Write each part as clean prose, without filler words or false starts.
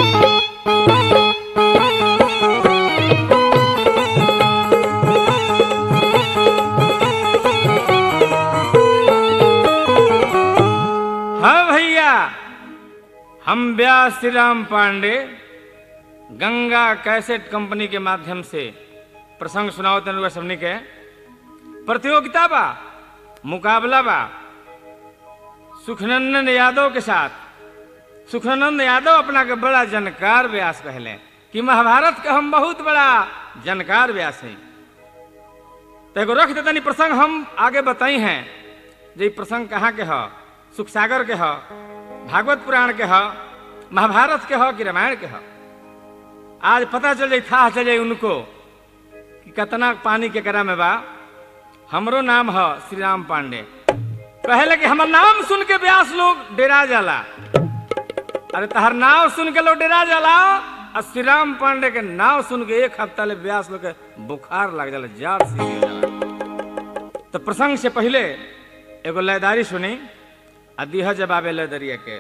हम Vyas Shri Ram Pandey Ganga cassette company के माध्यम से प्रसंग सुनाओ तनुआ सबनी के प्रतियोगिता बा, मुकाबला बा सुखनंदन यादव के साथ। सुखनंदन यादव अपना के बड़ा जानकार व्यास कहले कि महाभारत के हम बहुत बड़ा जानकार व्यास हैं। तो एगो रख देता प्रसंग हम आगे बताई हैं। जे प्रसंग कहाँ के ह, सुखसागर के ह, भागवत पुराण के ह, महाभारत के ह कि रामायण के ह। आज पता चल जाए, था चल जाए उनको कि कितना पानी के करा में बा। हमरो नाम है श्री राम पांडे। पहले कि हमार नाम सुन के व्यास लोग डेरा जाला। अरे तहर नाम सुन के लोग डेरा जाला और श्री राम पांडे के नाम सुन के एक हफ्ता ले व्यास लोग के बुखार लग जाला, जार सी हो जाला। तो प्रसंग से पहले एगो लयदारी सुनी अदीह जवाबे लयदरिया के।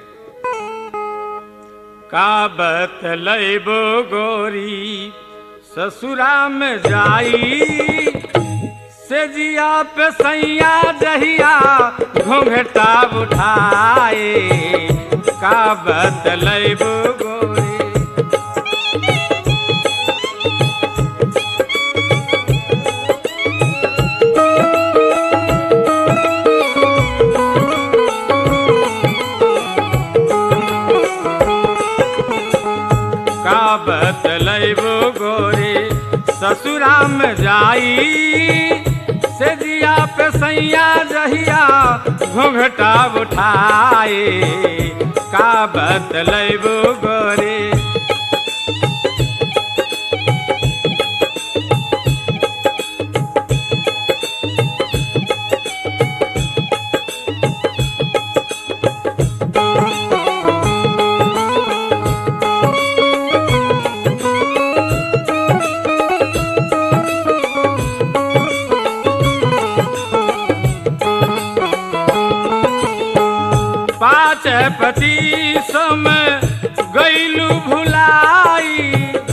का बतलैबो गोरी ससुरा में जाई, से जिया पे सैया जहिया घूंघटा उठाए। का बतलैबो गोरी बतलैबो गोरे ससुरा में जाई, से जिया पे सैया जहिया घूंघटा उठाए। का बतलैबो गोरे पति सम गईलू भुलाई,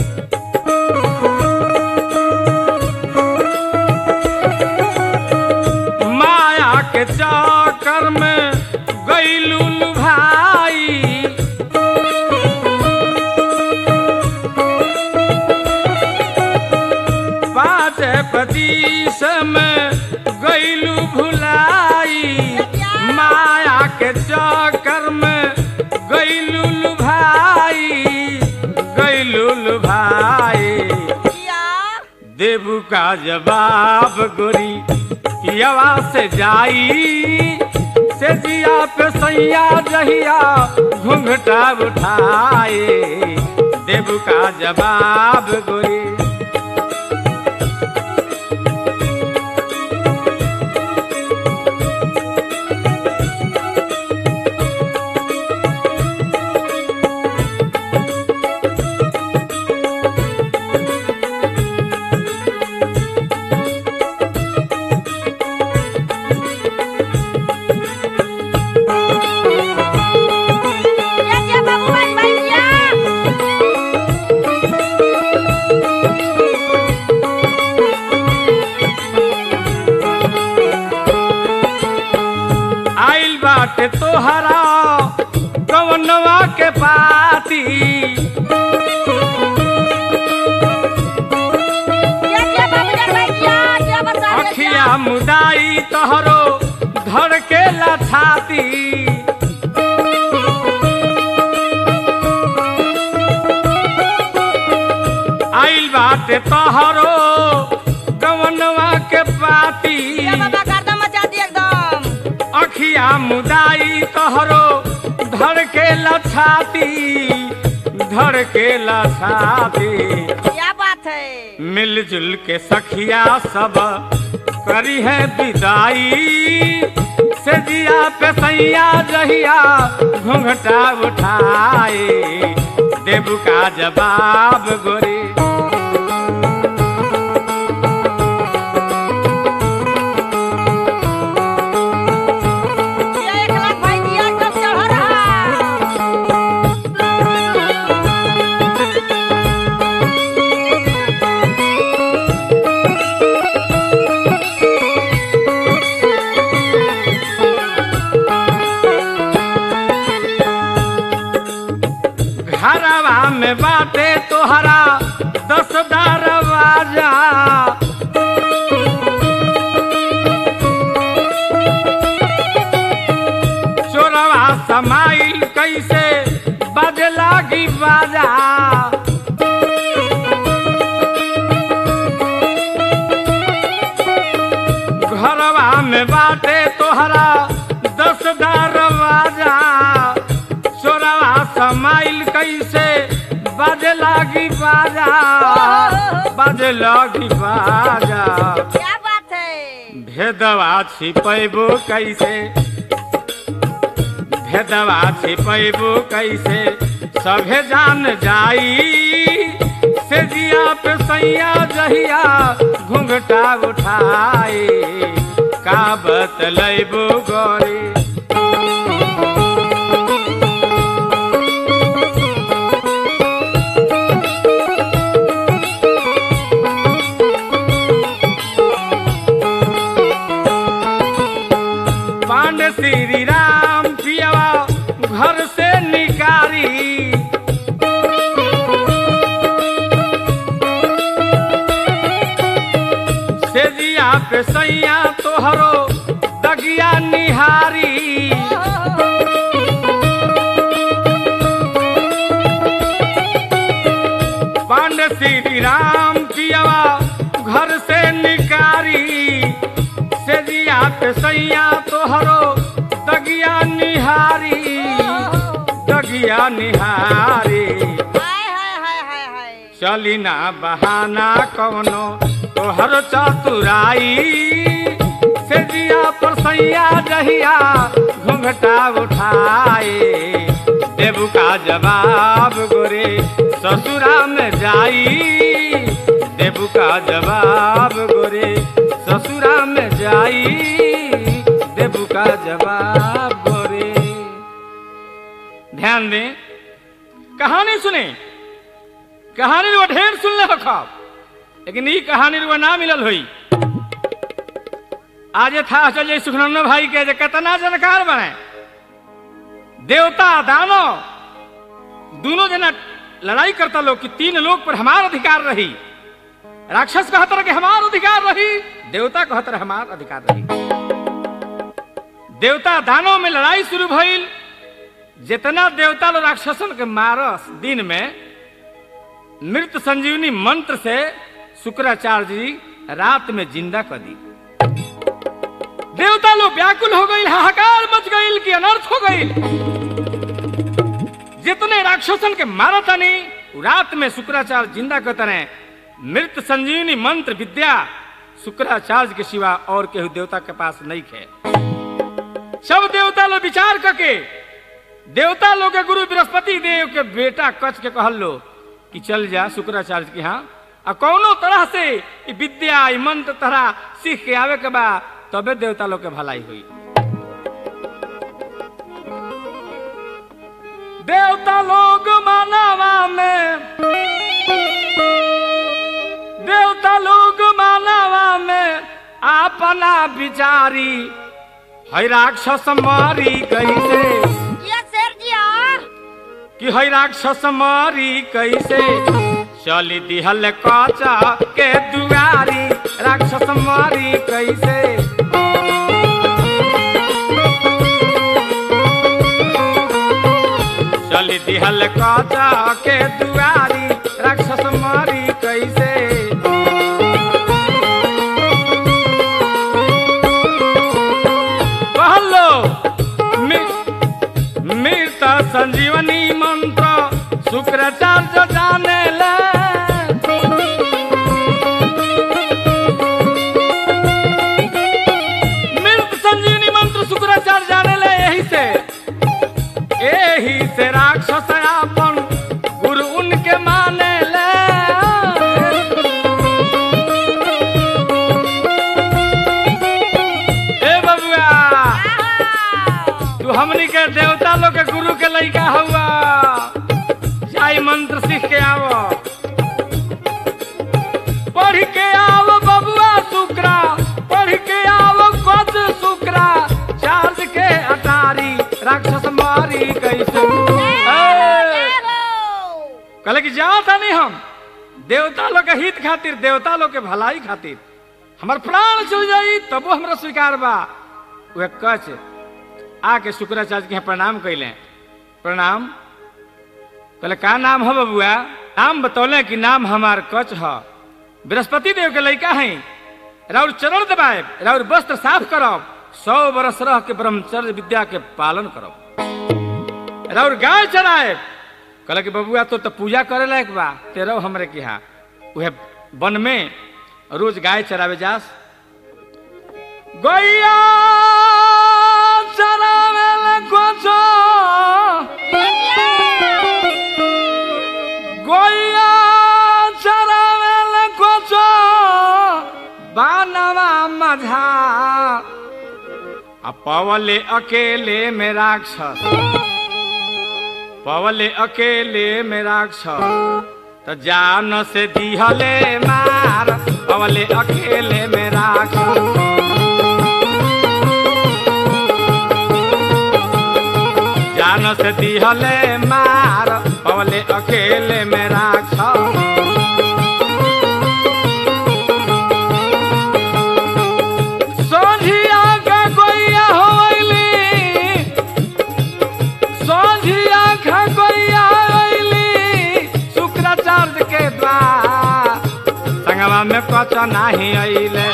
माया के चक्कर में गईलू लुभाई। पाँच पति सम गईलू भुलाई, माया के चक्कर में गईलुल भाई। देबू का जवाब गोरी पियावा से जाई, से जिया पे सैया जहिया घूंघटा उठाए। देबू का जवाब गोरी तोहरा कवनवा के पाती। अखिया मुदाई तोहरो धड़ के लछाती। आइल बाटे तोहरो कवनवा के पाती। अखिया मुदाई तोहरो धड़ के लछाती, धड़ के लछाती। क्या बात है? मिलजुल के सखिया सब करी है विदाई, से जिया पे सैया जहिया घूंघटा उठाए। देबू का जवाब गोरी घरवा में बाटे तोहरा 10 दरवाजा चोरवा समाइल कैसे बजे लागी बाजा घरवा में बाटे तोहरा 10 दरवाजा चोरवा समाइल कैसे बजे लागी बाजा बजे लागी बाजा क्या बात है भेदवा छिपैबो कैसे भेदवा छिपैबो कैसे सभे जान जाई से जिया पे सैया जहिया घुंघटा उठाए का बतलैबो गोरी पांडे श्री राम पियावा घर से निकारी सेजिया पे सैया तोहरो दगिया निहारी पांडे श्री राम पियावा घर से निकारी सेजिया पे सैया तोहरो दगिया निहारी दगिया निहारी हाय हाय हाय हाय हाय चली ना बहाना कौनो तोहर चतुराई सेजिया पर सैया जहिया घुंघटा उठाए देबू का जवाब गोरे ससुरा में जाई देबू का जवाब गोरे ससुरा में जाई देबू का जवाब गोरे ध्यान दें कहानी सुने कहानी वो ढेर सुन ले खब लेकिन ये कहानी वो ना मिलल हुई आज था चल जाए सुखनंदन भाई के जे कितना जानकार बने देवता दानो दोनों जना लड़ाई करता लोग कि 3 लोग पर हमार अधिकार रही राक्षस कहतर के हमार अधिकार रही देवता कहतर हमार अधिकार रही देवता दानों में लड़ाई शुरू भइल जितना देवता लोग राक्षसन के मारस दिन में मृत संजीवनी मंत्र से शुक्राचार्य जी रात में जिंदा कर दी देवता लोग व्याकुल हो गई हाहाकार मच गई कि अनर्थ हो गई जितने राक्षसन के मारा तनी रात में शुक्राचार्य जिंदा करते रहे मृत संजीवनी मंत्र विद्या शुक्राचार्य के सिवा और केहू देवता के पास नहीं है सब देवता लोग विचार करके देवता लोग के गुरु बृहस्पति देव के बेटा कच के कहल लो कि चल जा शुक्राचार्य के यहाँ आ कौनो तरह से विद्या मंत्र तरह सीख के आवे के बाद तबे देवता लोग के भलाई हुई देवता लोग मानवा में देवता लोग मानवा में अपना विचारी है राक्षस मारी कैसे कि है राक्षस मारी कैसे चली दिहल कचा के दुआरी राक्षस मारी कैसे चली दिहल कचा के दुआरी राक्षस मारी कैसे कहलो मृत संजीवनी मंत्र शुक्राचार्य जाने ले मृत संजीवनी मंत्र शुक्राचार्य जाने ले यही से राक्षस अपन गुरु उनके माने ले ए बबुआ तू हमनी के देवता लोग के गुरु के लइका हुआ जाई मंत्र सीख के आवो पढ़ के आवो बबुआ शुक्रा पढ़ के आवो कच शुक्रा चार्ज के अटारी राक्षस मारी कैसे कहले कि जाओ था नहीं हम देवता लोग के हित खातिर, देवता लोग के भलाई खातिर हमार प्राण चल जाई तबो हमरा स्वीकार बा। वह कच आके शुक्राचार्य के प्रणाम कैले। प्रणाम कहले का नाम है बबुआ? नाम बतौले कि नाम हमार कच है, बृहस्पति देव के लड़का है, राउर चरण दबाए, राउर वस्त्र साफ करब, 100 बरस रह के ब्रह्मचर्य विद्या के पालन करब, राउर गाय चराए। कहले कि बबुआ तो पूजा करे लायक बा, तेरह हमरे के यहाँ वह वन में रोज गाय चरावे जास। गैया चरावे कोचो, गैया चरावे कोचो बानवा मझा, पवले अकेले में राक्षस, पवले अकेले में राक्षस, तो जान से दिहले मार, पवले अकेले में राक्षस, जान से दिहले मार, पवले अकेले में राक्षस। संगवा में कच नहीं अइले,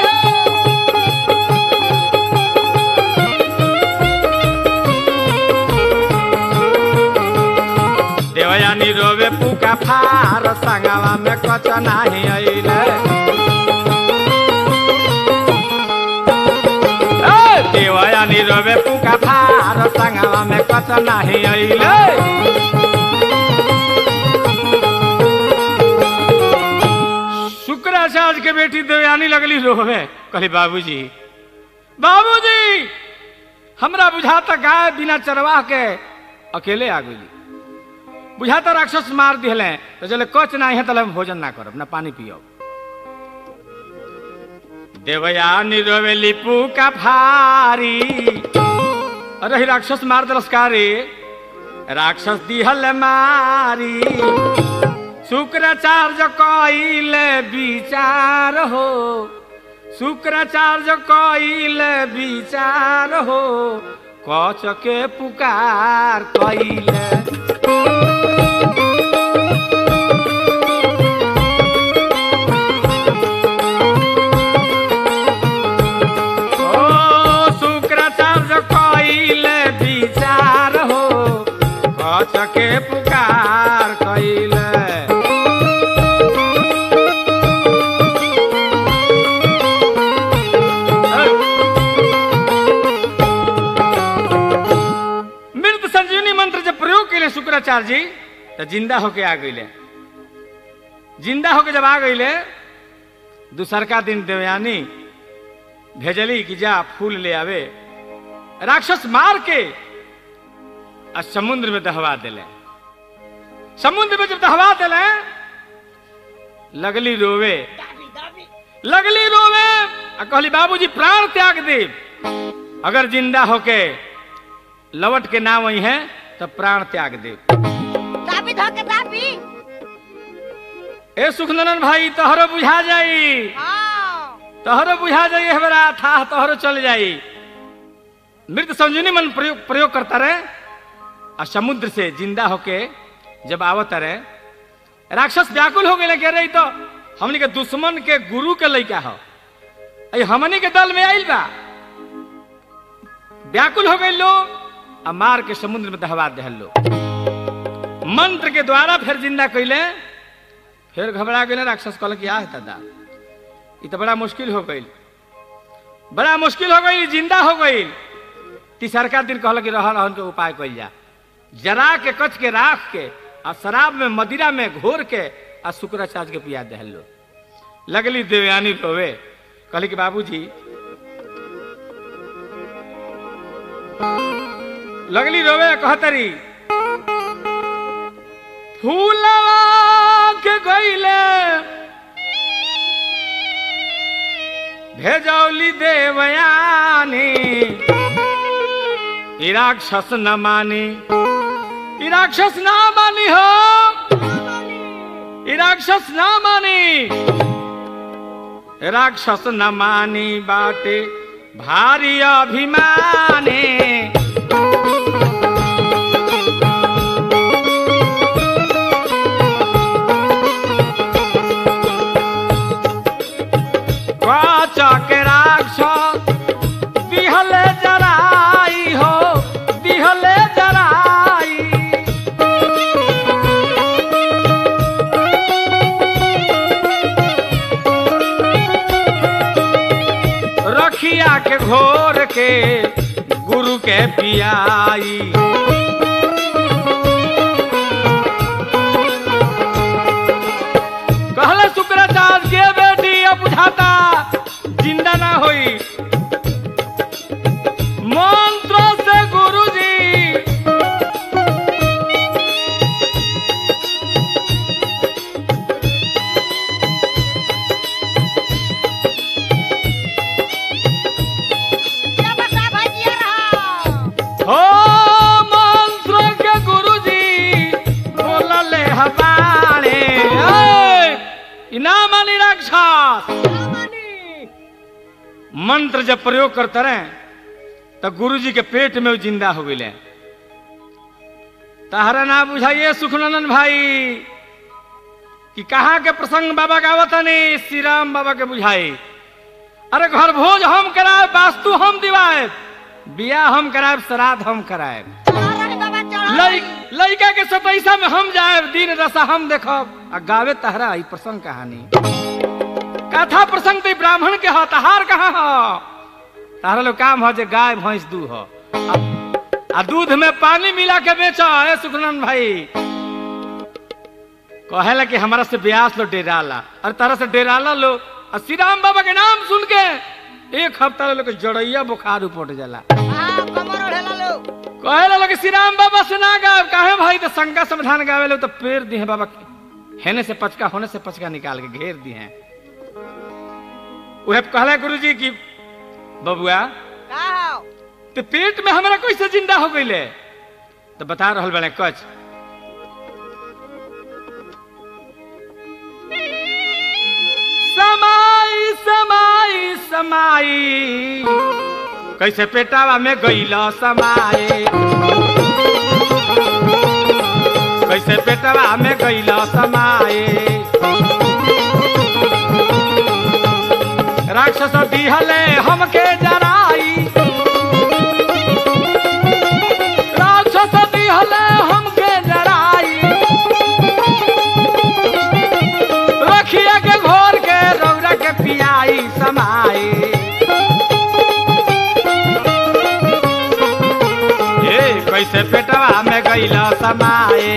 देवयानी रोवे पुका फार, संगवा में कच नहीं अइले, देवयानी रोवे पुका फार, संगवा में कच नहीं अइले। शुक्राचार्य के बेटी देवयानी लगली रोवे। कहली बाबूजी बाबूजी हमरा बुझाता गाय बिना चरवाह के अकेले आ गई, बुझाता राक्षस मार दिले, तो चले कच ना है तले भोजन ना करब ना पानी पियो। देवयानी रोवे लिपू का फारी, अरे राक्षस मार दलस कारी, राक्षस दिहल मारी, शुक्राचार्य कइले विचार हो, शुक्राचार्य कइले विचार हो, कच के पुकार कइले। ओ शुक्राचार्य कइले विचार हो, कच के पुकार कइले। शुक्राचार्य जी तो जिंदा होके आ गईले, जिंदा होके जब आ गईले दूसरका दिन देवयानी भेजली कि जा फूल ले आवे, राक्षस मार के आ समुद्र में दहवा दिले। समुद्र में जब दहवा दिले लगली रोवे, लगली रोवे, कहली बाबूजी प्राण त्याग दे, अगर जिंदा होके लौट के ना वही है तब प्राण त्याग दे। दाबी धोके दाबी। ए सुखनंदन भाई तोहरो बुझा जाई, तोहरो बुझा जाई, हमरा था तोहरो चल जाई। मृत संजीवनी मन प्रयोग करता रहे और समुद्र से जिंदा होके जब आवत रहे, राक्षस व्याकुल हो गए, कह रही तो हमनी के दुश्मन के गुरु के लइका हो, हमनी के दल में आइल बा। व्याकुल हो गए लोग, मार के समुद्र में दहवा दे लो। मंत्र के द्वारा फिर जिंदा कैले, फिर घबरा गए राक्षस, कहल कि आ दादा ये तो बड़ा मुश्किल हो गई, बड़ा मुश्किल हो गई, जिंदा हो गई। तीसरका दिन कहल कि रह रहन के उपाय कइल जा, जरा के कच के राख के आ शराब में मदिरा में घोर के आ शुक्राचार्य के पिया दे लो। लगली देवयानी रोवे, कहली कि बाबूजी, लगली रोवे, कहतरी फूलवा के गईले भेजौली देवयानी, राक्षस न मानी, राक्षस ना मानी हो, राक्षस ना मानी, राक्षस न मानी बाटे भारी अभिमाने। के राक्षस दिहले जराई हो, दिहले जराई। रखिया के घोर के गुरु के पियाई। कहले शुक्राचार्य के बेटी अब बुझाता जिंदा ना होई, मंत्र से गुरुजी हो, मंत्र के गुरुजी बोलले हमारे इनाम अली राक्षस। मंत्र जब प्रयोग करते रहे तो गुरुजी के पेट में वो जिंदा हो गए। तारा ना बुझाइए सुखनंदन भाई कि कहाँ के प्रसंग बाबा का आवता नहीं, श्री राम बाबा के बुझाई। अरे घर भोज हम कराए, वास्तु हम दिवाए, बियाह हम कराए, श्राद्ध हम कराए, लड़का के सतैसा में हम जाए, दिन दशा हम देखब आ गावे तहरा ई प्रसंग कहानी। कथा प्रसंग तो ब्राह्मण के हो, तहार कहाँ हो? तारा लोग काम हो जे गाय भैंस दू हो आ दूध में पानी मिला के बेचो। है सुखनंद भाई कहेला कि हमारा से ब्यास लो डेराला, और तारा से डेराला लो और श्री राम बाबा के नाम सुन के एक हफ्ता लोग जड़ैया बुखार उपट जाला। कहेला लोग श्री राम बाबा से ना गावे, काहे भाई? तो शंका समाधान गावे लो तो पेड़ दी है बाबा, हेने से पचका होने से पचका निकाल के घेर दी है। वह कहला गुरुजी की बबुआ तो पेट में हमारा कैसे जिंदा हो गई? तो बता रहल बने कच समाई समाई समाई, कैसे पेटावा में गईला समाए, कैसे पेटावा में गईला समाए। राक्षस दिहले हमके जराई, राक्षस दिहले हमके जराई। रखिया के घोर के रौरा के पियाई समाए। ये कैसे पेटवा में गईला समाए,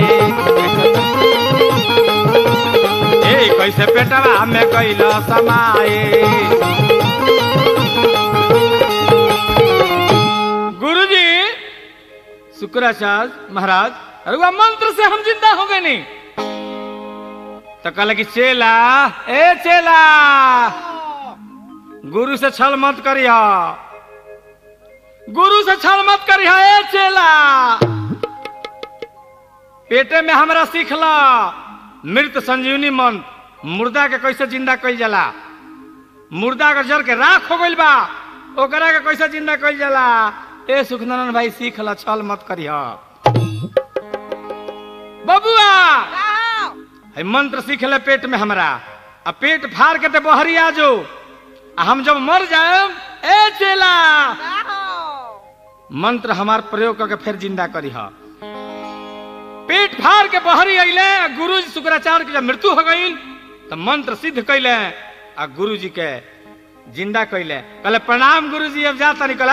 कैसे पेटवा में गईला समाए। गुरुजी शुक्राचार्य महाराज, अरे वह मंत्र से हम जिंदा हो गए नहीं। तो कहला कि चेला, ए चेला, गुरु से छल मत करिया, गुरु से छल मत करिया। ए चेला, पेटे में हमरा सीखला मृत संजीवनी मंत्र, मुर्दा के कैसे जिंदा कइल जाला, मुर्दा के जर के राख हो गइल बा ओकरा के कैसे जिंदा कइल जाला। ए सुखनंदन भाई सीख ला, छल मत करिया। बबुआ है मंत्र सीख ले पेट में हमरा, अब पेट फाड़ के तो बहरी आ जो, हम जब मर जाए ए चेला मंत्र हमार प्रयोग करके फिर जिंदा करी। पेट फाड़ के बहरी अइले, गुरु जी शुक्राचार्य के जब मृत्यु हो गई तो मंत्र सिद्ध कैले आ गुरु जी के जिंदा कैले। कहले प्रणाम गुरु जी, अब जाता निकल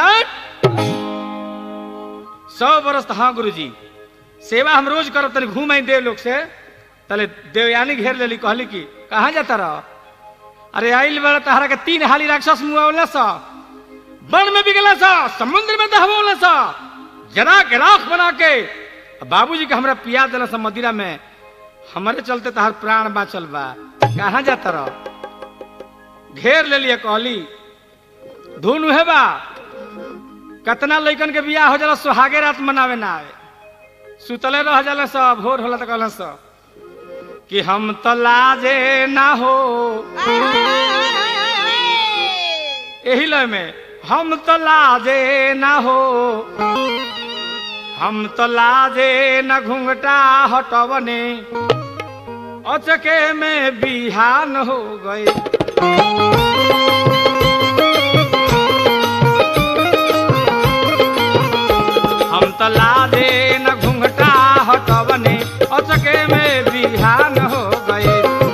100 बरस। हाँ गुरु जी, सेवा हम रोज करब, तनी घूम आई देव लोग से। तले देवयानी घेर लेली, कहली कि कहाँ जाता रह? अरे आइल बड़ा तहरा के 3 हाली राक्षस मुआवला सा, वन में बिगला सा, समुद्र में दहबोला सा, जरा के राख बना के बाबूजी के हमरा पिया दिला सा मदिरा में, हमारे चलते तहार प्राण बाचल बा। कहाँ जाता रह? घेर ले लिया, कहली धुन उहे बा, कतना लइकन के बियाह हो जाला सुहागे रात मनावे ना आवे, सुतले रह जाला सब, भोर होला तो कहला सब कि हम तो लाजे ना हो, यही लय में हम तो लाजे ना हो, हम तो लाजे न घूंघटा हटवने, अचके में बिहान हो गए। हम तो लाजे न घूंघटा हटवने, अचके में बिहान हो गए।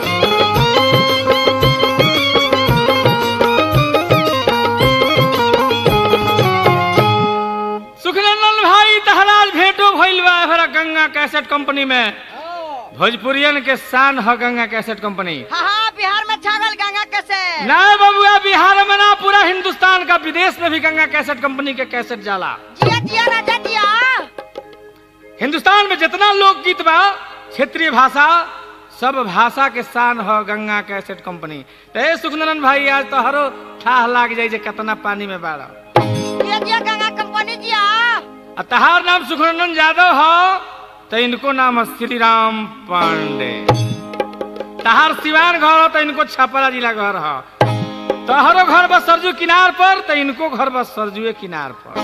सुखनंदन भाई तहराज भेंटो भइल बा हमारा गंगा कैसेट कंपनी में। भोजपुरियन के शान है गंगा कैसेट कंपनी। हाँ बिहार में छागल गंगा कैसेट। ना बबुआ बिहार में ना पूरा हिंदुस्तान का विदेश में भी गंगा कैसेट कंपनी के कैसेट जाला। जिया जिया राजा जिया। हिंदुस्तान में जितना लोकगीत बा क्षेत्रीय भाषा सब भाषा के शान है गंगा कैसेट कंपनी। तो सुखनंदन भाई आज तो हरो ठाह लाग जाए कितना पानी में बाड़ा। जिया जिया गंगा कंपनी जिया। तहार नाम सुखनंदन यादव हो तो इनको नाम है श्री राम पांडे। तहार सिवान घर हो तो इनको छपरा जिला घर हो। तहरो घर बस सरजू किनार पर तो इनको घर बस सरजुए किनार पर।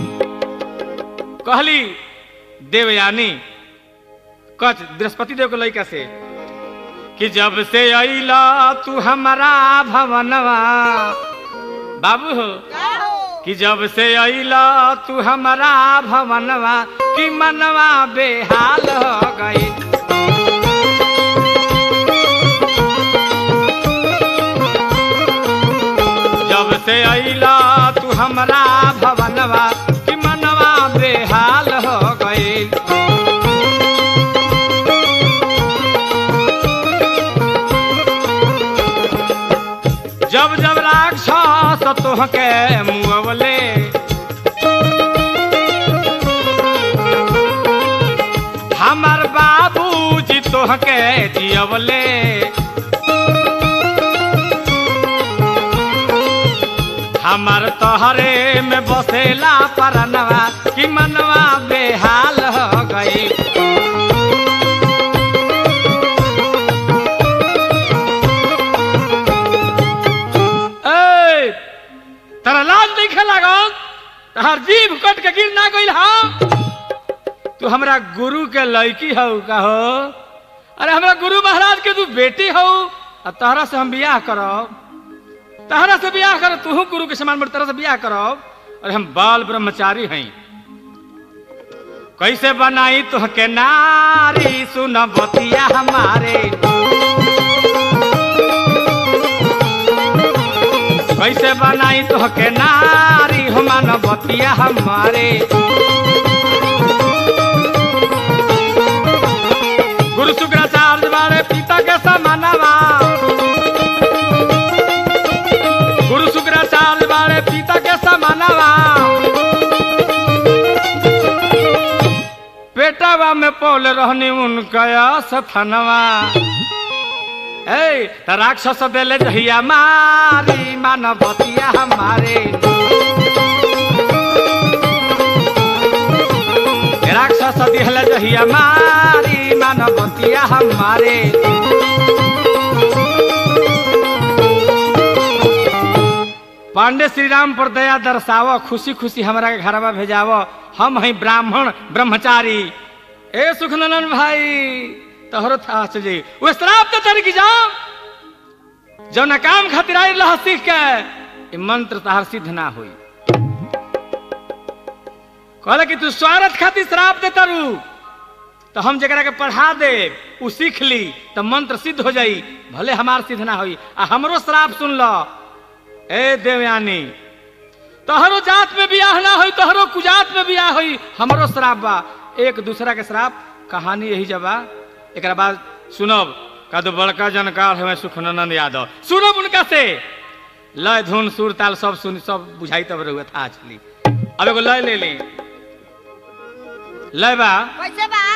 कहली देवयानी कच बृहस्पति देव के लइका से कि जब से अइला तू हमारा भवनवा बाबू हो, कि जब से अइला तू हमारा भवनवा कि मनवा बेहाल हो गई। जब से अइला तू हमारा भवनवा कि मनवा बेहाल हो गई। जब जब राक्षस तोहके मुअवले, हमार बाबूजी तोहके जियवले, हमार तोहरे में बसेला परनवा कि मनवा बेहाल हो गई। तारा लाज नहीं खेला तहार जीभ कट के गिर ना गई। तू हमरा गुरु के लड़की हो का हो? अरे हमरा गुरु महाराज के तू बेटी हो और तहरा से हम बियाह करब, तहरा से बियाह कर, तू गुरु के समान तरह से बियाह करब। अरे हम बाल ब्रह्मचारी हैं। कैसे बनाई तुहके नारी सुन बतिया हमारे, कैसे बनाई तुहके नारी हो मन बतिया हमारे। गुरु शुक्राचार्य बारे पिता के समानवा, गुरु शुक्राचार्य बारे पिता के समानवा। पेटवा में पौल रहनी उनका सथनवा। राक्षस देले जहिया मारी मानवतिया हमारे, राक्षस दिहले जहिया मारी मानवतिया हमारे। पांडे श्री राम पर दया दर्शाव, खुशी खुशी हमारा के घरवा भेजाव। हम हैं ब्राह्मण ब्रह्मचारी। ए सुखनंदन भाई तोहरो था चल वो श्राप तो तर की जाओ जो न काम खातिर आई रह सीख के मंत्र तहार सिद्ध ना हुई। कहले कि तू स्वार्थ खातिर श्राप दे तारू तो हम जरा के पढ़ा दे उ सीख ली तो मंत्र सिद्ध हो जाई, भले हमार सिद्ध ना हुई। आ हमरो श्राप सुन लो। ए देवयानी तोहरो जात में बियाह ना हुई, तोहरो कुजात में बियाह हुई, हमरो श्राप बा। एक दूसरा के श्राप कहानी यही जबा। एक बाद सुनब का दो बड़का जानकार है सुखनंदन यादव। सुनब उनका से लय धुन सुर ताल सब सुन सब बुझाई तब रहुआ था चली। अब एगो लय ले ली। लय बा कैसे बा?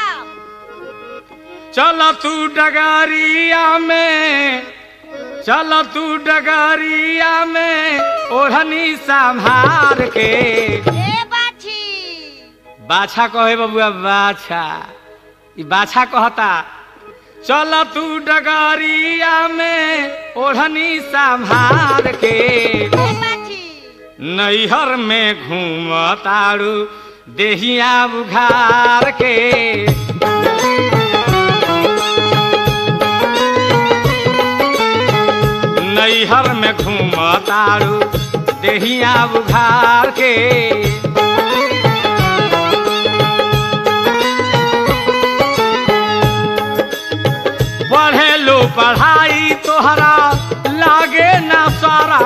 चल तू डगरिया में, चल तू डगरिया में ओढ़नी संभार के। ए बाछी बाछा कहे बबुआ, बाछा ई बाछा कहता। चल तू डगरिया में ओढ़नी संभार के ए बाछी नैहर में घूमतारू देहिया बुघार के नैहर में घूमतारू देहिया बुघार के पढ़े लो पढ़ाई तोहरा लागे ना सारा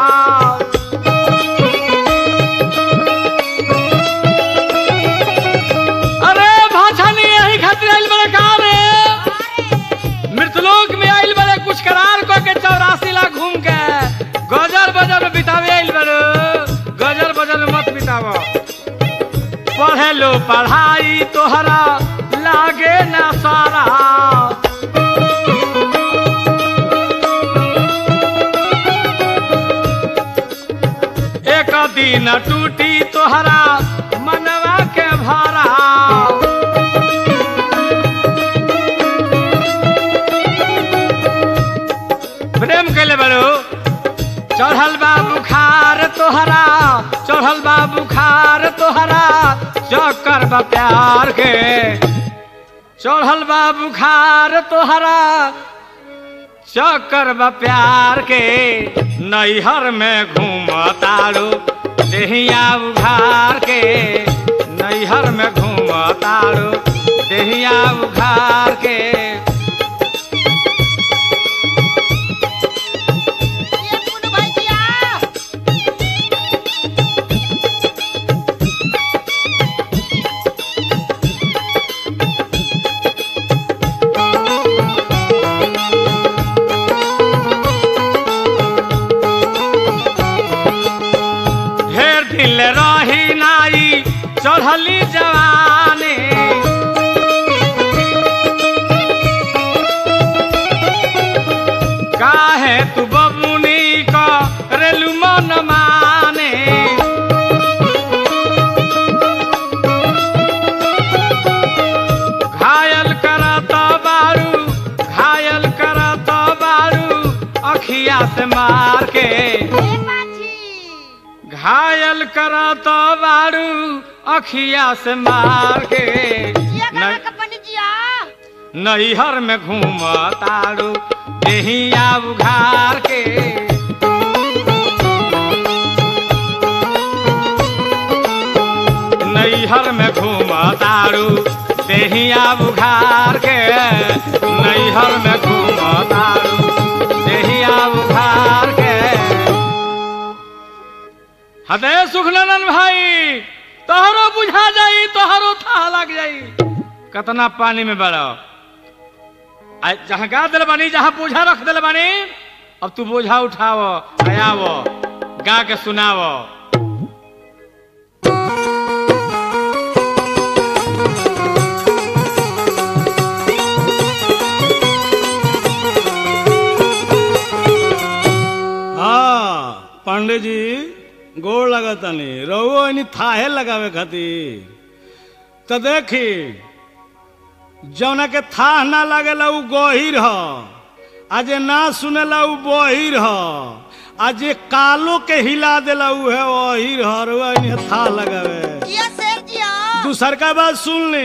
अरे भाषानी यही खातिर आइल बड़े कहाँ रे मृतलोक में आइल बड़े कुछ करार को के 84 लाख घूम के गजल बजल में बितावे आइल बड़े गजल बजल में मत बिताव पढ़े लो पढ़ाई तोहरा लागे ना सारा एक दिन टूटी तोहरा मनवा के भारा प्रेम कैले बड़ो चढ़ल बा बुखार तोहरा चढ़ल बा बुखार तोहरा चक्कर बा प्यार के चढ़ल बा बुखार तोहरा चक्कर बा प्यार के नैहर में घूमतारू देहिया उघार के नैहर में घूमतारू देहिया उघार के ये पुनु भैया ढेर दिन रही नाई चढ़ली जवानी काहे तू बबुनी का रेलू मन माने घायल करत बारू अखिया से मार के ए बाछी घायल करत बारू अखिया से मार के जिया गाना कंपनी जिया नैहर में घूमतारू देहिया उघार के नैहर में घूमतारू देहिया उघार के नैहर में घूमतारू देहिया उघार के हदे सुखनंदन भाई तोहरो बुझा जाई तोहरो था लग जाई कतना पानी में बड़ा जहाँ गा दिल बानी जहाँ बोझा रख दिल बानी अब तू बोझा उठाव आयाव गा के सुनाव हाँ पांडे जी गोड़ लगतानी रहो इनी थाहे लगावे खातिर तो देखी जौना के था ना लगेला उ गहिर ह आज ना सुनेला उ बहिर ह आज कालो के हिला देला उ है वहिर ह रहो इनी था लगावे जिया शेर जिया दूसर का बात सुन ली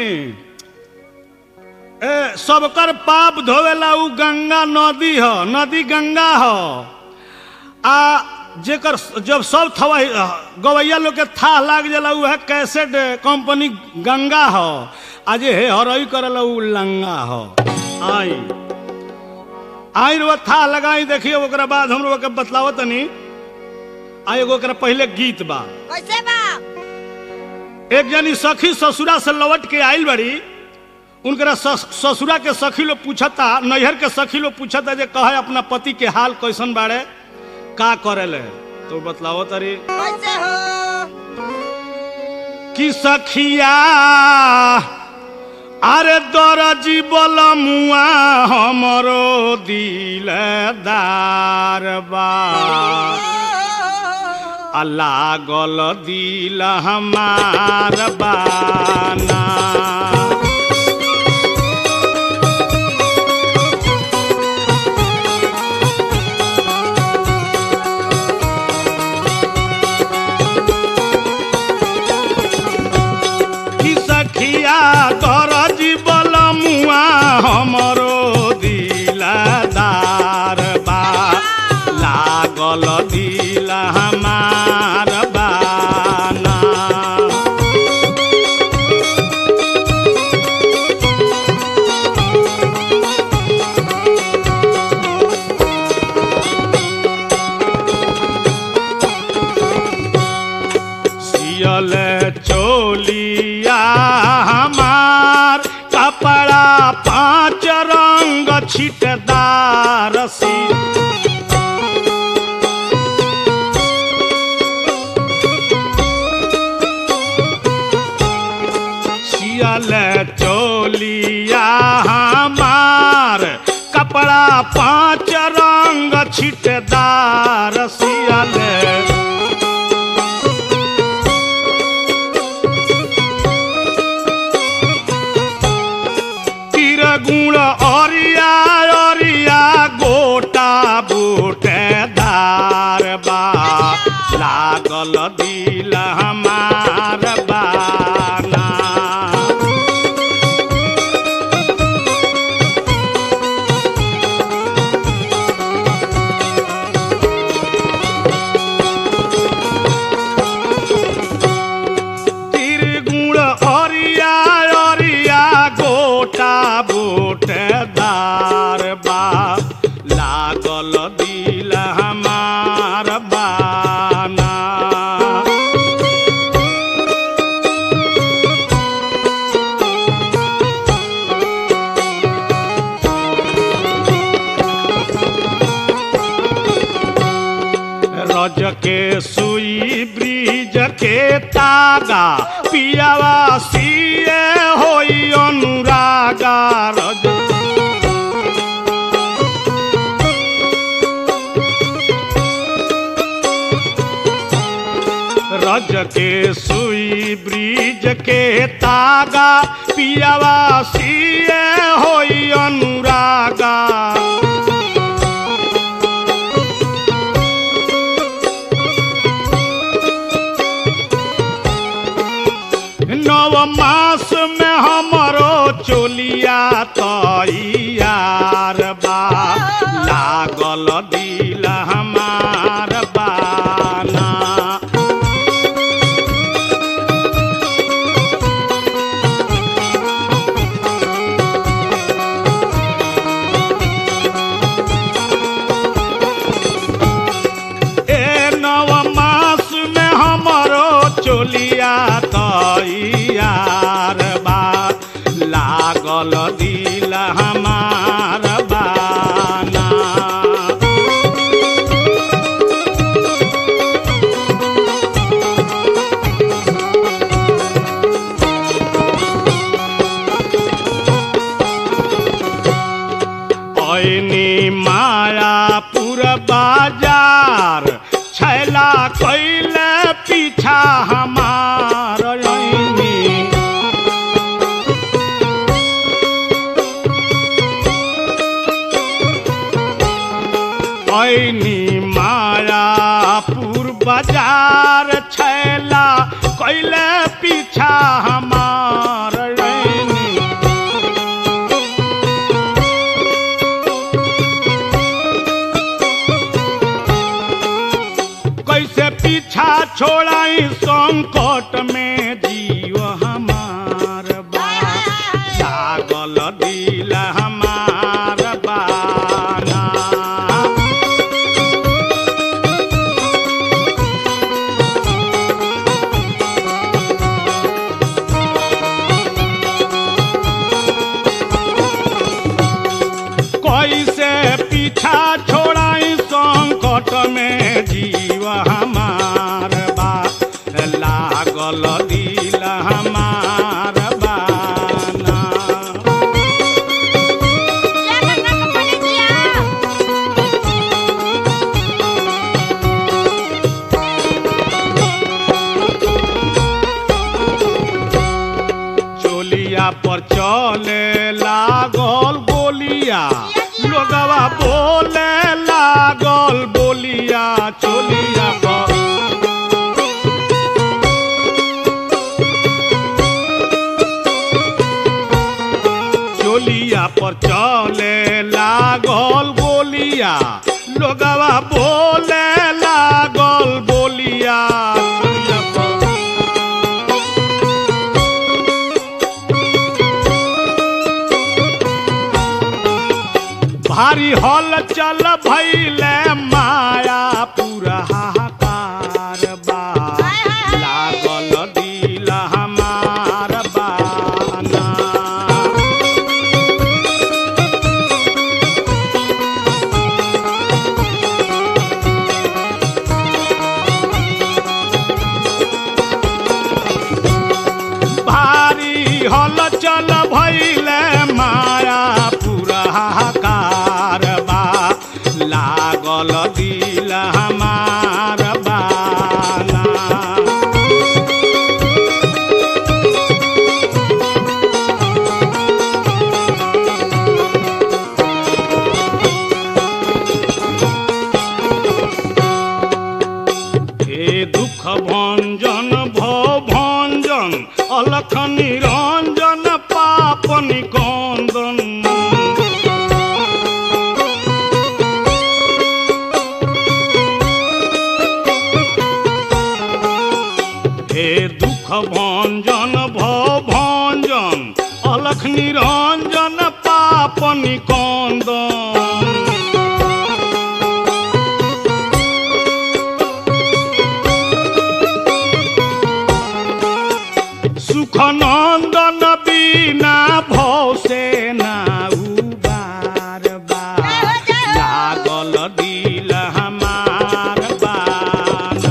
सबकर पाप धोवेला उ गंगा नदी ह नदी गंगा ह आ जेकर जब सब थवा गवैया लोग के था लाग जाला उ है कैसेट कंपनी गंगा ह आज हे हरई करला उ लंगा ह आई आई रो था लगाई देखिए ओकरा बाद हम लोग के बतलावत तनी आई एगो ओकरा पहले गीत बा कैसे बा एक जनी सखी ससुरा से लौट के आइल बड़ी उनकरा ससुरा के सखी लोग पूछता नैहर के सखी लोग पूछता जे कहे अपना पति के हाल कैसन बाड़े का करेले तो बतलाओ तारी कैसे हो कि सखिया अरे दरजी बोल मुआ हमरो दिलदार बा अल्लाह गल दिल हमार बाना लागल दिल हमार बाना। सियल चोलिया हमार कपड़ा 5 रंग छिटदार सी। सियल चोलिया हमार कपड़ा 5 रंग छिटदार सियल। गुण ओरिया ओरिया गोटा बूटेदार बा लागल दिल हमार बाना। त्रिगुण ओरिया ओरिया गोटा बूटेदार बा लागल दिल हमार बाना। रज के सुई ब्रिज के तागा पियावा सिए होई अनुरागा। रज रज के सुई ब्रिज के तागा पियावा सिए होई अनुरागा। नव मास में हमरो चोलिया तैयार बा लागल दिल हमार बाना। ए नव मास में हमरो चोलिया तैयार बा लागल दिल हमार बाना। ऐनी मायापुर बाजार छैला कैले पीछा हमार। ऐनी मायापुर बाजार छैला कैले पीछा हमार। कैसे पीछा छोड़ाई संकट में जीव हमार बा लागल दिल हमार बाना। कैसे पीछा छोड़ाई संकट में जीव हमार बा लागल दिल हमार बाना। चोलिया पर चले लागल बोलिया लोगवा बोले लागल बोलिया। चोलिया पर चोलिया पर चले लागल बोलिया लोगवा बोले भारी हल चल भैले माया पूरा हाहाकार बा लागल दिल हमार बाना भारी हल चल भैले माया पूरा हाहाकार बा लागल दिल हमार बाना हे दुख भंजन भव भंजन अलख निरंजन पाप निकंदन हे दुख भंजन भव भंजन अलख निरंजन पाप निकंदन सुख नंदन बिना भव से ना उबार बा लागल दिल हमार बाना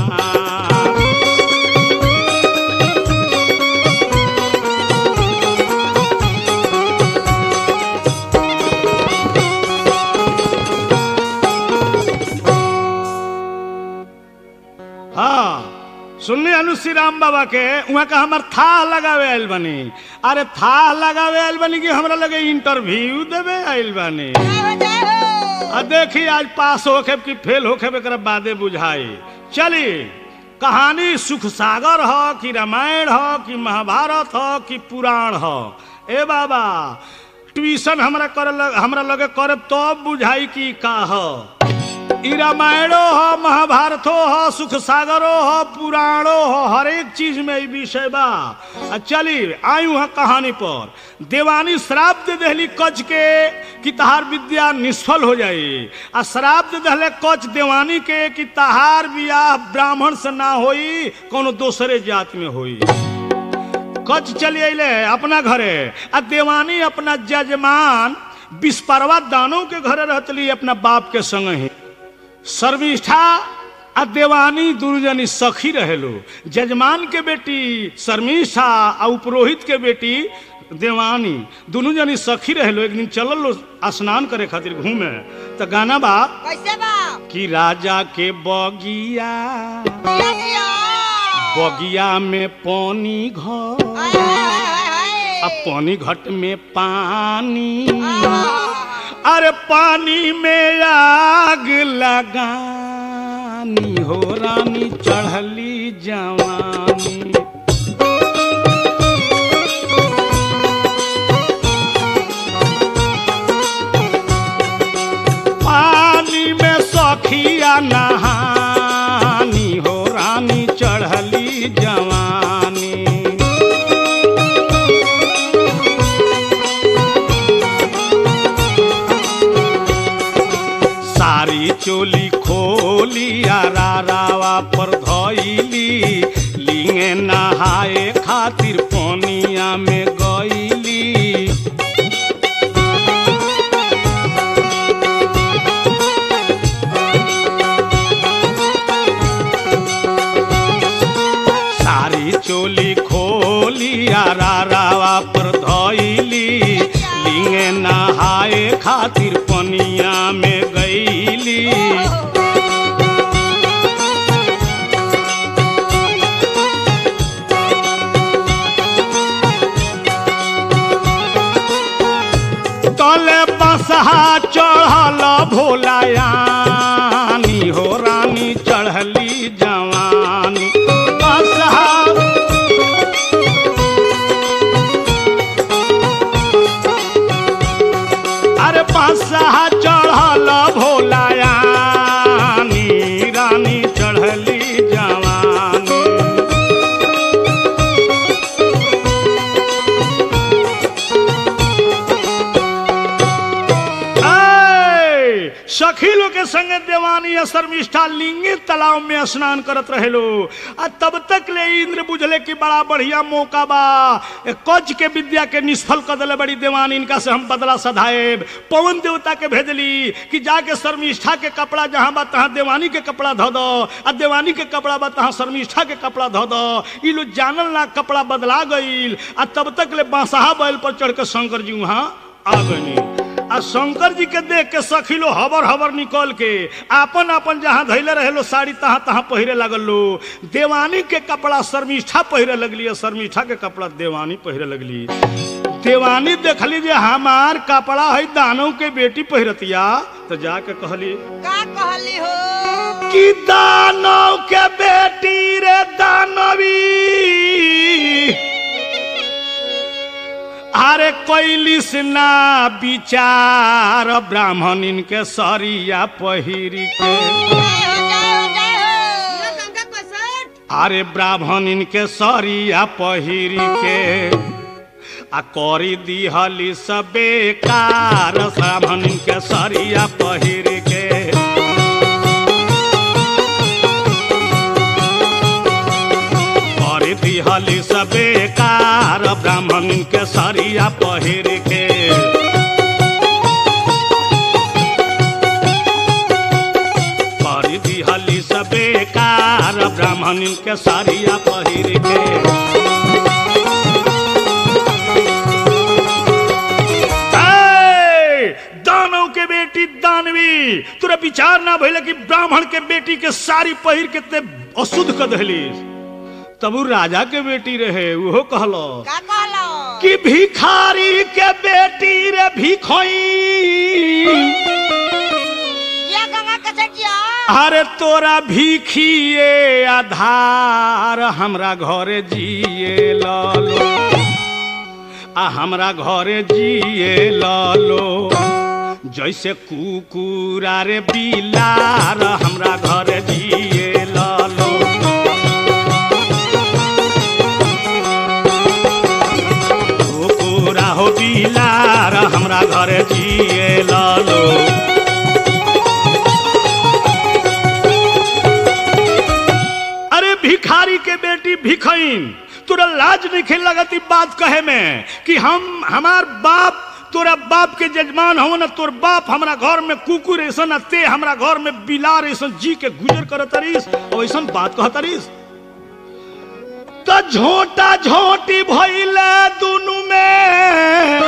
हाँ सुननी अनु श्री राम बाबा के वहाँ का हमार था लगावे आयल बनी अरे था लगावे आयल बनी कि हमरा लगे इंटरव्यू देवे आयल बनी आ देखी आज पास होखे कि फेल होखे एकरा बादे बुझाई चली कहानी सुख सागर हो कि रामायण हो कि महाभारत हो कि पुराण हो ए बाबा ट्यूशन हमरा लगे करे तब बुझाई कि का हो ई रामायणो हो महाभारतो हो सुख सागरो हो पुराणो हो हर एक चीज में ई विषय बा चली आयु है कहानी पर देवानी श्राप दे दहली कच के कि तहार विद्या निष्फल हो जाई आ श्राप दे दहले कच देवानी के कि तहार बियाह ब्राह्मण से ना होई कोनो दूसरे जात में होई कच चली अइले अपना घरे आ देवानी अपना जजमान विस्परवा दानों के घरे रहतली अपना बाप के संग ही शर्मिष्ठा आ देवानी दुर्जनी सखी रहेलो जजमान के बेटी शर्मिष्ठा आ पुरोहित के बेटी देवानी दोनों जनी सखी रहेलो एक दिन चलल लो स्नान करे खातिर घूमे तो गाना बा कैसे बा कि राजा के बगिया बगिया में पानी घर आ पानी घट में पानी अरे पानी में आग लगानी हो रानी चढ़ली जवानी पानी में सखिया नहानी हो रानी चढ़ली जवानी सारी चोली खोली रावा पर धइली लिंगे नहाए खातिर पानिया में गईली सारी चोली खोली रावा पर धइली लिंगे नहाए खातिर पानिया में गईली तले बसहा चढ़ल भोलायानी हो रानी चढ़ली जवानी बसहा अरे बसहा चढ़ल भोलायानी सखी लोग के संगे देवानी या शर्मिष्ठा लिंगी तालाब में स्नान करत रहे लो। आ तब तक ले इंद्र बुझले कि बड़ा बढ़िया मौका बा, कच के विद्या के निष्फल कर दिले बड़ी देवानी, इनका से हम बदला सधाएब। पवन देवता के भेजली कि जाके शर्मिष्ठा के कपड़ा जहां बा तहां देवानी के कपड़ा धो दो, आ देवानी के कपड़ा बा तहां शर्मिष्ठा के कपड़ा धो दो। ई लोग जानल ना कपड़ा बदला गईल। आ तब तक ले बांसहा बैल पर चढ़ के शंकर जी वहां आ गए। आ शंकर जी के देख के सखी लो हबर हबर निकल के आपन आपन जहां धैले रहे लो साड़ी तहां तहां पहिरे लगल लो। देवानी के कपड़ा शर्मिष्ठा पहिरे लगली, शर्मिष्ठा के कपड़ा देवानी पहिरे लगली। देवानी देखली जे हमार कपड़ा है दानव के बेटी पहिरतिया, तो जाके कहली का कहली हो कि दानव के बेटी रे दानवी, अरे कैलिस ना विचार ब्राह्मणिन के सरिया पहिरी के। अरे ब्राह्मणिन के सरिया पहिरी के आ करी दिहली सबे कार, ब्राह्मणिन के सरिया पहिरी के। दिहली सबे कार ब्राह्मण के सरिया पहिर के। दिहली सबे कार ब्राह्मण के सरिया पहिर के। दानव के बेटी दानवी, तुरा विचार ना भइले कि ब्राह्मण के बेटी के साड़ी पहिर के ते अशुद्ध कर दहली। तब राजा के बेटी रहे, वो कहलो का कहलो कि भिखारी के बेटी रे भिखोई, या गंगा कसटिया। अरे तोरा भिखिए आधार हमरा घरे जिए लालो, आ हमरा घरे जिए लालो। जैसे कुकुरा रे बिलार हमरा घरे जिए लालो। हो बिलार हमरा घरे जिए लालो। अरे भिखारी के बेटी भिखैन, तोरा लाज नहीं खेल लगती बात कहे में कि हमार बाप तोरा बाप के जजमान हो ना, तोर बाप हमरा घर में कुकुर ऐसा ते हमरा घर में बिलार ऐसा जी के गुजर करतरीस और ऐसा बात कहतरीस। तो झोटा झोटी भइले दुनु में,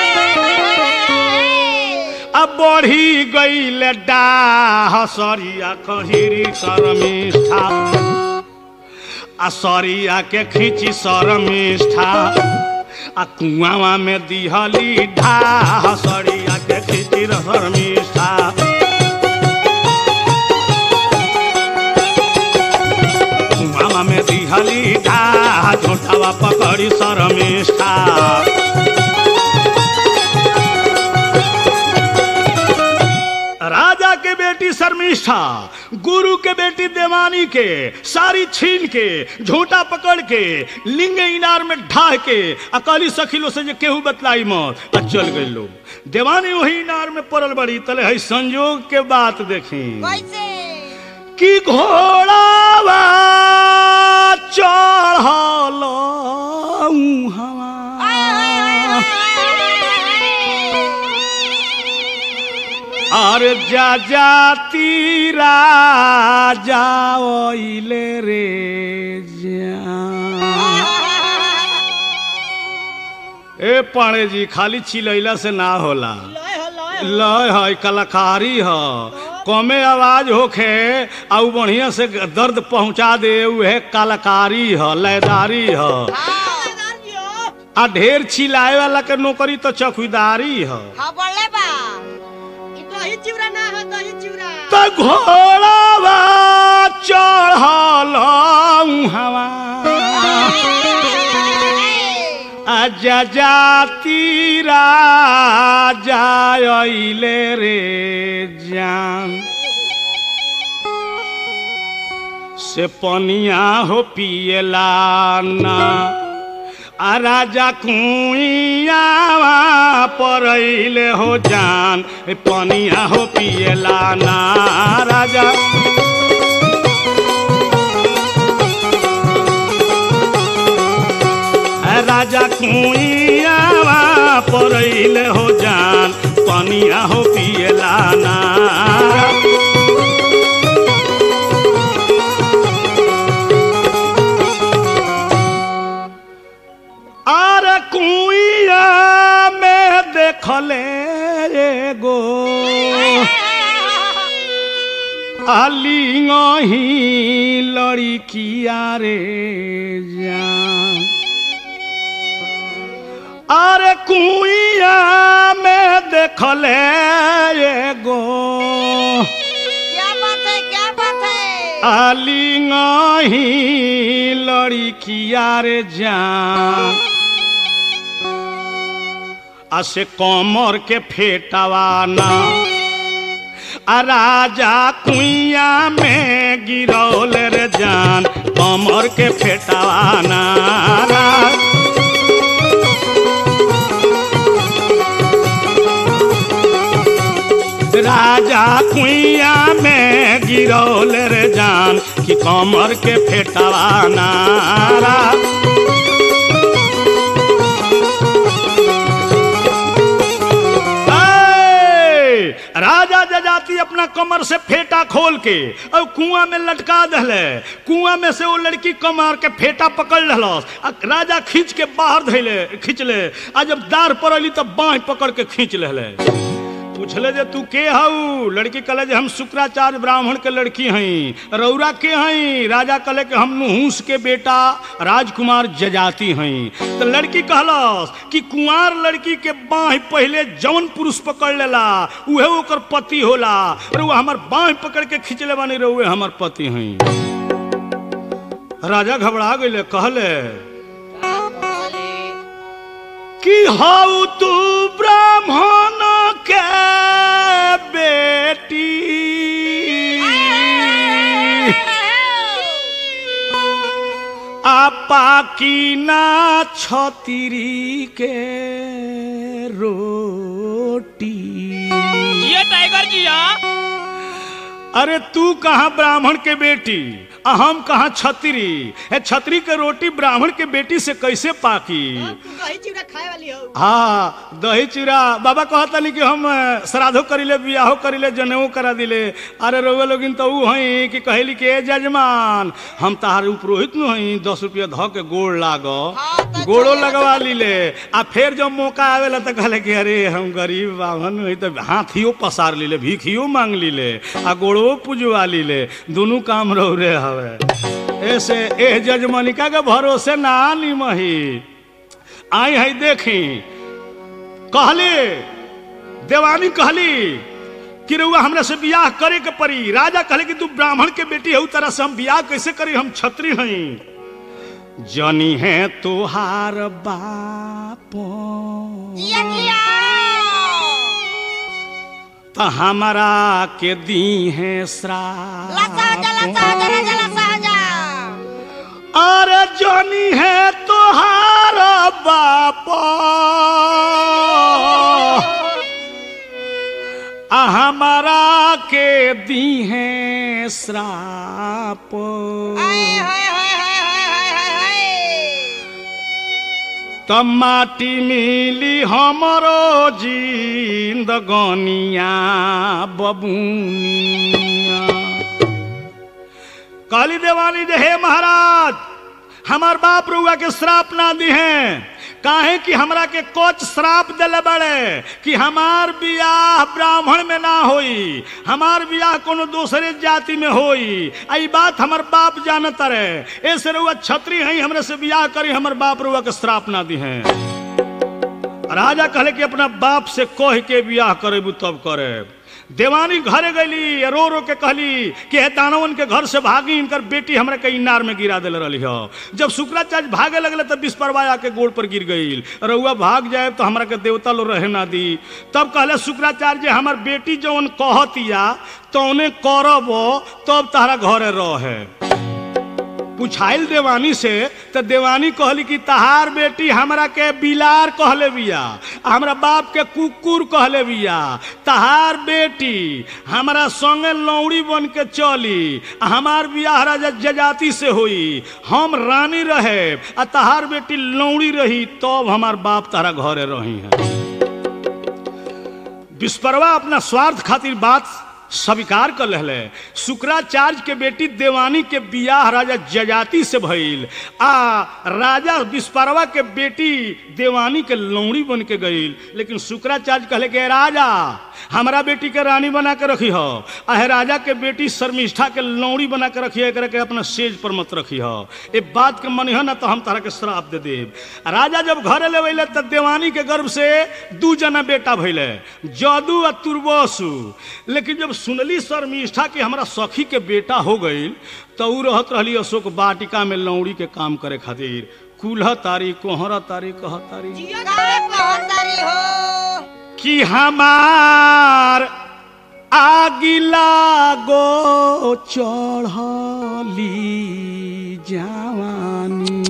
अब बढ़ी गईले डाह सरिया खहिरी शर्मिष्ठा, आ सरिया के खींची शर्मिष्ठा, आ कुआवा में दिहली ढाह सरिया के खींची शर्मिष्ठा। कुआवा में दिहली ढाह झोटावा पकड़ी शर्मिष्ठा। राजा के बेटी शर्मिष्ठा गुरु के बेटी देवानी के सारी छीन के झोटा पकड़ के लिंग इनार में ढाह के अकाली सखिलो से केहू बतलाई मत आ चल गई लोग। देवानी वही इनार में पड़ल बड़ी। तले है संयोग के बात देखी कैसे कि घोड़ावा चढ़ल हवा, और जा जाती राजा ओइले रे ए पाणे जी, खाली चिलैला से ना होला, लय है कलाकारी है। कमे आवाज होखे आ बढ़िया से दर्द पहुंचा दे, उहे कलाकारी है, लयदारी है। आ ढेर चिल्लाए वाला के नौकरी तो चौकीदारी है। तो घोड़ावा चढ़ल हवा, आजा जाती राजा अइले रे जान, से पनिया हो पियला ना, आ राजा कुइया परैले हो जान पनिया हो पियला ना राजा राजा कुइया परैले हो जान पनिया हो पियला ना अरे कुइया में देखले एगो आलिंगही लड़किया रे जान अरे कुइया में देखले एगो क्या बात है आलिंगही लड़किया रे जान आसे कमर के फेटवाना आ राजा कुइया में गिरौल रे जान कमर के फेटवाना राजा कुइया में गिरौल रे जान कि कमर के फेटवाना राजा जजाति अपना कमर से फेटा खोल के और कुआं में लटका दहले कुआं में से वो लड़की कमर के फेटा पकड़ लहलस राजा खींच के बाहर धैले खींचले आ जब दार पड़ली तब बाँह पकड़ के खींच लहले पूछले जे तू के हऊ लड़की कहले जे हम शुक्राचार्य ब्राह्मण के लड़की हई रौरा के हई राजा कहले कि हम नुहूस के बेटा राजकुमार जजाति हई तो लड़की कहलस कि कुंवार लड़की के बाँह पहले जौन पुरुष पकड़ लेला उहे ओकर पति होला और वो हमार बाँह पकड़ के खींचले बानी रहुए हमार पति हई राजा घबरा गइले कहले कि हऊ तू ब्राह्मण के बेटी आपा की ना छतरी के रोटी ये टाइगर जी अरे तू कहाँ ब्राह्मण के बेटी हम कहाँ छतरी है छतरी के रोटी ब्राह्मण के बेटी से कैसे पाकी दही चिवड़ा खाए वाली हो हाँ दही चूड़ा बाबा कहता नहीं कि हम श्राद्धो करिले बियाहो करिले जनेऊ करा दिले अरे रउआ लोगिन तो ऊ हई कि कहली के जजमान हम तहार पुरोहित न हई 10 रुपया ध के गोड़ लागो गोड़ो लगवा लीले आ फिर जब मौका आवेला तो कहले कि अरे हम गरीब बाभन हई तो हाथियो पसार लीले भीखियो मांग लीले आ गोड़ो पुजवा लीले दोनों काम रह रे हवे ऐसे ए जजमनिका के भरोसे ना निमही आई है देखी कहली देवानी कहली कि रउआ हमरा से बियाह करे के पड़ी राजा कहले कि तू ब्राह्मण के बेटी है तरह से हम बियाह कैसे करी हम छत्री हई जनी है तुहार बाप तो हमारा के दी है श्राप अरे जनी है तुहार बाप हमारा के दी है श्राप तब माटी मिली हमरो जिंदगनिया बबुनिया काली देवानी जे हे महाराज हमार बाप रुआ के श्राप ना दी हैं काहे कि हमरा के कोच श्राप दिले बड़े कि हमार बियाह ब्राह्मण में ना होई हमार बियाह कोनो दूसरे जाति में होई आई बात हमार बाप जानत रहे ऐसे रुआ छत्री हई हमरे से बियाह करी हमार बाप रुआ के श्राप ना दी हैं राजा कहले कि अपना बाप से कह के बियाह करेबू तब करे देवानी घरे गईली रो रो के कहली कि हे दानवन के घर से भागी इनकर बेटी हमरा के इनार में गिरा दिल रही हो जब शुक्राचार्य भागे लगले तब विस्परवा आके गोड़ पर गिर गई रउआ भाग जाए तो हमरा के देवता लो रहे ना दी तब कहले शुक्राचार्य हमार बेटी जौन कहतिया तो उन्हें करब तब तारा घरे रहे पूछाइल देवानी से तो देवानी कहली कि तहार बेटी हमरा के बिलार कहले बिया, हमरा बाप के कुकुर कहले बिया। तहार बेटी हमरा संगे लौड़ी बन के चली, हमार बियाह राजा जजाति से हुई, हम रानी रहे आ तहार बेटी लौड़ी रही, तब हमार बाप तारा घरे रही है। विस्परवा अपना स्वार्थ खातिर बात स्वीकार कर ले। शुक्राचार्य के बेटी देवानी के बियाह राजा जजाति से भइल आ राजा विस्परवा के बेटी देवानी के लौड़ी बन के गईल। लेकिन शुक्राचार्य कहले के राजा हमारा बेटी के रानी बना के रखी हो, आ राजा के बेटी शर्मिष्ठा के लौड़ी बना के रखी है, के अपना सेज पर मत रखी हो। ये बात के मनिह ना तो हम तारा के श्राप दे देव। राजा जब घरे ले तो देवानी के गर्भ से 2 जना बेटा भइले, जदू आ तुर्बसु। लेकिन जब सुनली शर्मिष्ठा के हमरा सखी के बेटा हो गई तो उ रहत रहली अशोक वाटिका में लौड़ी के काम करे खातिर। कुल्ह तारी कोहरा तारी कह तारी हो कि हमार आगिला गो चढ़ली जवानी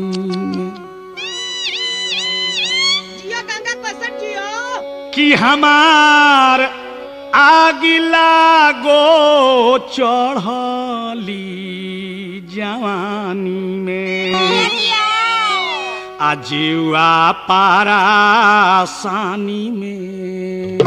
जियो गंगा पसंद जियो कि हमार आगिला गो चढ़ली जवानी में आजीवा पारासानी में।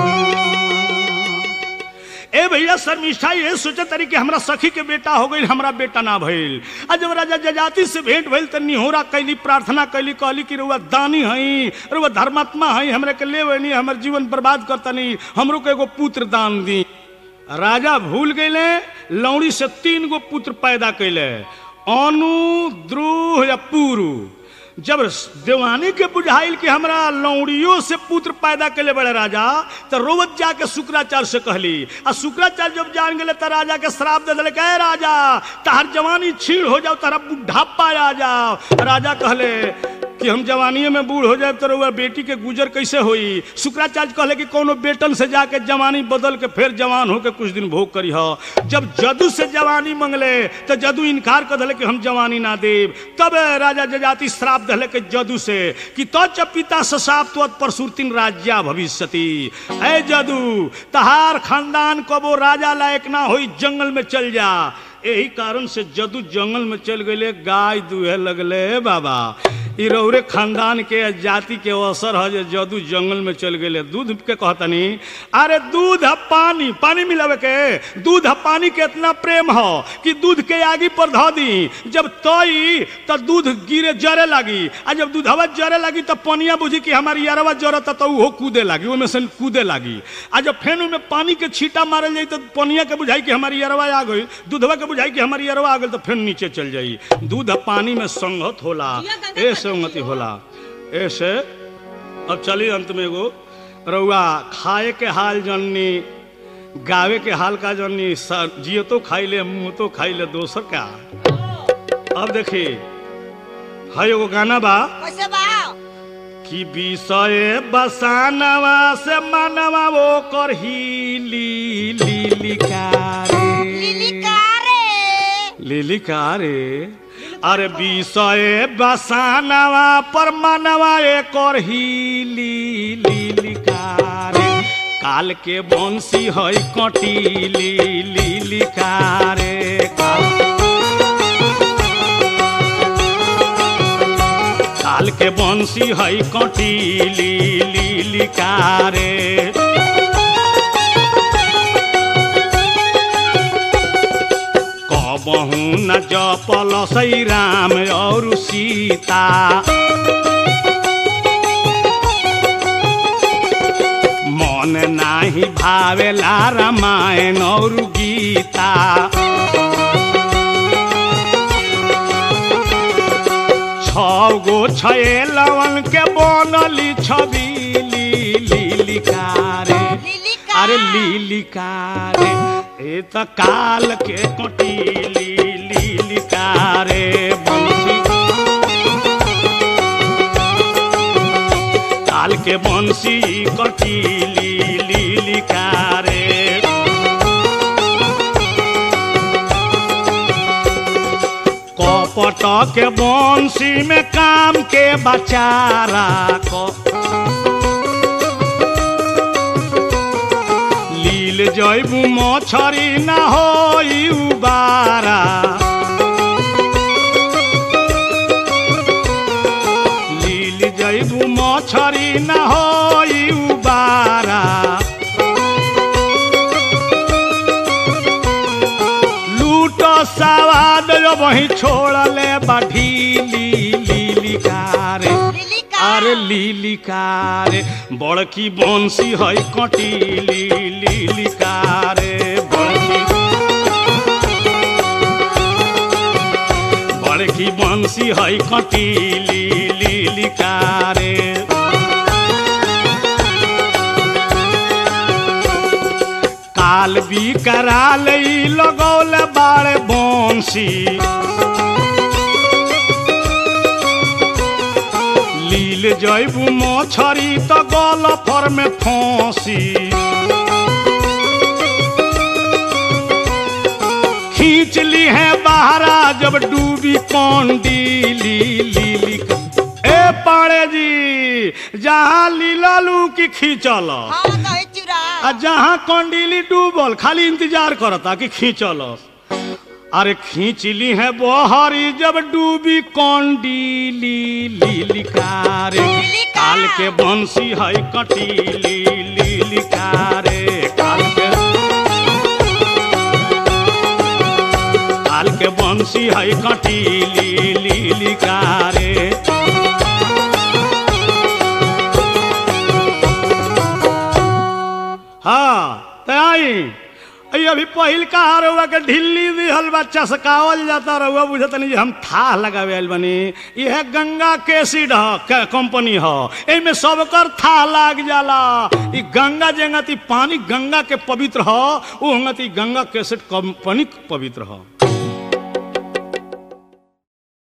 ए भैया शर्मिष्ठा ये सोचे तारी कि हमरा सखी के बेटा हो गई, हमरा बेटा ना भइल। आ जब राजा जजाति से भेंट भइल त निहोरा कैली, प्रार्थना कैली, कहली कि रुआ दानी हई, रुआ धर्मात्मा हई, हमरा के ले वनी, हमर जीवन बर्बाद करतनी, हमरो के एगो पुत्र दान दी। राजा भूल गईले, लौड़ी से 3 गो पुत्र पैदा कैले, अनु, द्रुह या पुरु। जब देवानी के बुझाइल कि हमरा लौड़ियों से पुत्र पैदा कैले बड़े राजा, तो रोवत जाके शुक्राचार्य से कहली। आ शुक्राचार्य जब जान गए तो राजा के श्राप दे दिले, कहे राजा तहार जवानी छीण हो जाओ, तारा बुढ़ापा आ जाओ। राजा कहले कि हम जवानी में बूढ़ हो जाए तो रउआ बेटी के गुजर कैसे होई। शुक्राचार्य कहले कि कोनो बेटन से जाके जवानी बदल के फिर जवान होके कुछ दिन भोग करी हो। जब जदू से जवानी मंगले तो जदू इनकार कर दिले कि हम जवानी ना देव। तब राजा जजाति श्राप दिले के जदू से कि तो च पिता ससाप तो परसुरतिन राज्या भविष्यति। ऐ जदू तहार खानदान कबो राजा लायक ना होई, जंगल में चल जा। यही कारण से जदू जंगल में चल गए, गाय दुहे लगले बाबा। ई रौरे खानदान के जाति के असर है जे जदू जंगल में चल गए। दूध के कहतनी अरे दूध पानी, पानी मिलावे के, दूध पानी के इतना प्रेम हो कि दूध के आगी पर धो दी, जब तोई तो दूध गिरे जरे लगी, आ जब दूधवा जरे लगी तो पनिया बुझी कि हमारी यारवा जरत तो वो कूदे लगी, वो में से कूदे लगी। आ जब फेन में पानी के छीटा मारल जाई तो पनिया के बुझाई कि हमारी यारवा आ गई, दूधवा के बुझाई कि हमारी यारवा आ गई, तो फिर नीचे चल जाई। दूध पानी में संगत होला, ए संगति होला। ऐसे अब चली अंत में एगो रउआ खाए के हाल जननी, गावे के हाल का जननी, जियो तो खाई ले, मुँह तो खाई ले, दोसर क्या। अब देखी है एगो गाना बा कैसे बा कि विषय बसानवा से मनवा वो कर ही लिलिकारे। अरे विषय बसानवा पर मनवा कर ही लिलिकारे। काल के बंसी है कटी लिलिकारे। काल के बंसी है कटी लिलिकारे। कबहू न जपल सई राम और सीता। मन नाही भावेला रामायण और गीता। छगो छे लवन के बनली छवि लिलिकारे। अरे लिलिकारे ए त काल के कोटी लिलिकारे। बंसी काल के बंसी कटी लिलिकारे। कप पटक के बंसी में काम के बचारा को लील जैबू मछरी ना होई उबारा लील जैबू मछरी ना होई उबारा सवाद जो वही छोड़ले बढ़ीली लीली कारे अरे लीली कारे बड़की बंसी है कटीली लीली कारे बड़की बंसी है कटीली लीली कारे काल भी कराल लगौल बाड़े बंसी लील जैबू मछरी तो गल फर में फंसी खींच ली है बहरा जब डूबी कौंडीली लीली ए पाड़े जी जहाँ लीलालू की खींचल आ जहाँ कंडीली डूबल खाली इंतजार करता कि खींचल अरे खींच ली है बहरी जब डूबी कंडीली लीली कारे काल के बंसी है कटीली लीली कारे काल के बंसी है कटीली लीली कारे हाँ तो आई अभी पहिल का रउआ के ढिल्ली दिहल बच्चा सकावल जाता रउआ बुझत नहीं हम था लगावे आइल बनी यह गंगा केसिड ह कंपनी ह एमे सबकर था लाग जाला ई गंगा जेंगती पानी गंगा के पवित्र ह उ हंगती गंगा केसिड कंपनी पवित्र ह।